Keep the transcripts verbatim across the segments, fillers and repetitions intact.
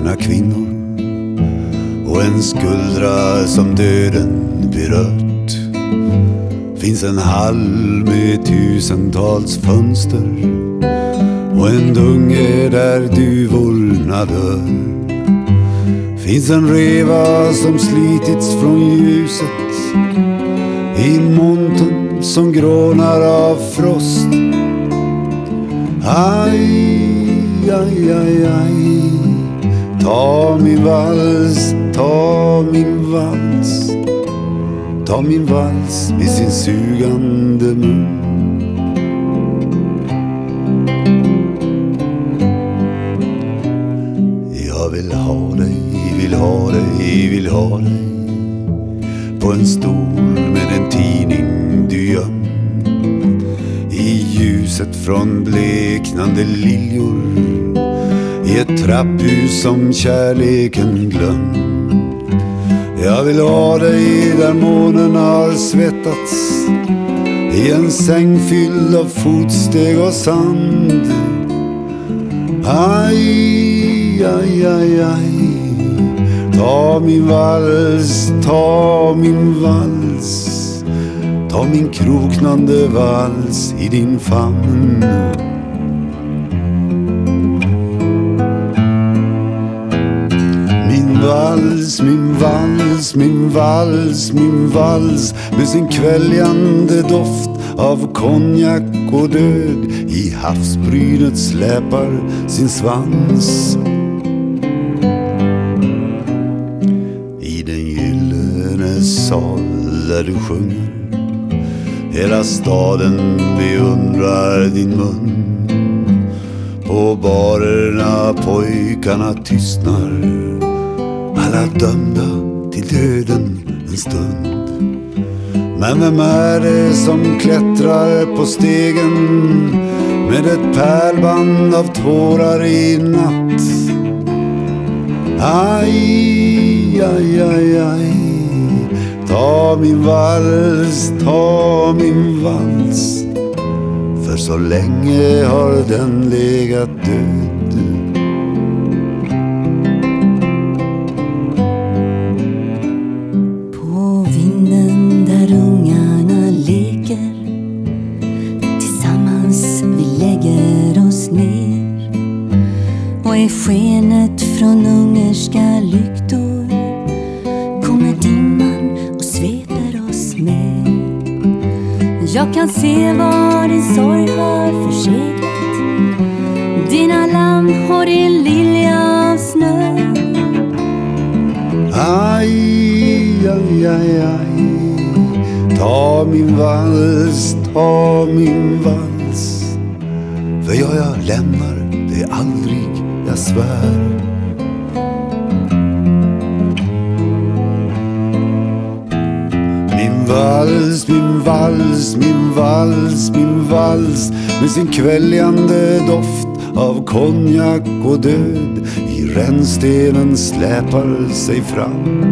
moderna kvinnor och en skuldra som döden berört. Finns en hall med tusentals fönster och en dunge där duvorna dör. Finns en reva som slitits från ljuset i monten som grånar av frost. Aj, aj, aj, aj. Ta min vals, ta min vals. Ta min vals med sin sugande mun. Jag vill ha dig, vill ha dig, vill ha dig på en stol med en tidning du göm, i ljuset från bleknande liljor, i ett trapphus som kärleken glöm. Jag vill ha dig där månen har svettats, i en säng fylld av fotsteg och sand. Aj, aj, aj, aj. Ta min vals, ta min vals. Ta min kroknande vals i din famn. Min vals, min vals, min vals, min vals med sin kväljande doft av konjak och död. I havsbrynet släpar sin svans. I den gyllene sal där du sjunger, hela staden beundrar din mun. På barerna pojkarna tystnar, alla dömda till döden en stund. Men vem är det som klättrar på stegen med ett pärlband av tårar i natt? Aj, aj, aj, aj. Ta min vals, ta min vals. För så länge har den legat död. På vinden där ungarna leker, tillsammans vi lägger oss ner. Och i skenet från ungerska lyktor kommer dimman och sveper oss med. Jag kan se var din sorg har förseglat, dina lamm och din lilja av snö. Aj, aj, aj, aj. Ta min vals, ta min vals. För jag, jag lämnar det aldrig, jag svär. Min vals, min vals, min vals, min vals med sin kväljande doft av konjak och död. I rännstenen släpar sig fram.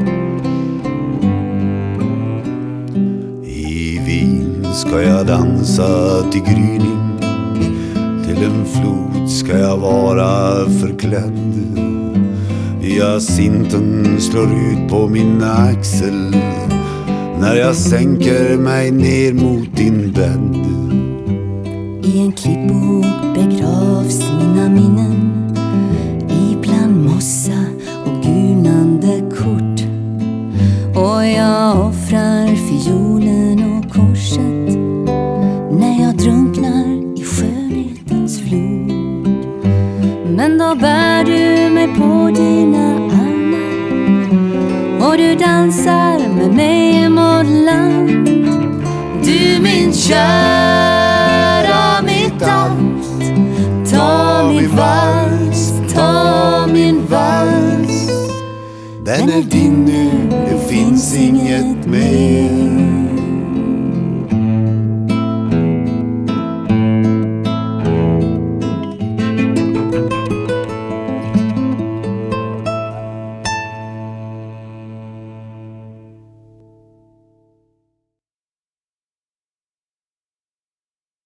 I Wien ska jag dansa till gryning, till en flod ska jag vara förklädd. Jacinten slår ut på min axel när jag sänker mig ner mot din bädd. I en klippbok begravs mina minnen, ibland mossa och gulnande kort. Och jag offrar fiolen och korset när jag drunknar i skönhetens flod. Men då bär du mig på dina armar och du dansar med mig mot land. Du min kära, mitt allt. Ta min vals, ta min vals. Den är din nu, det finns inget mer.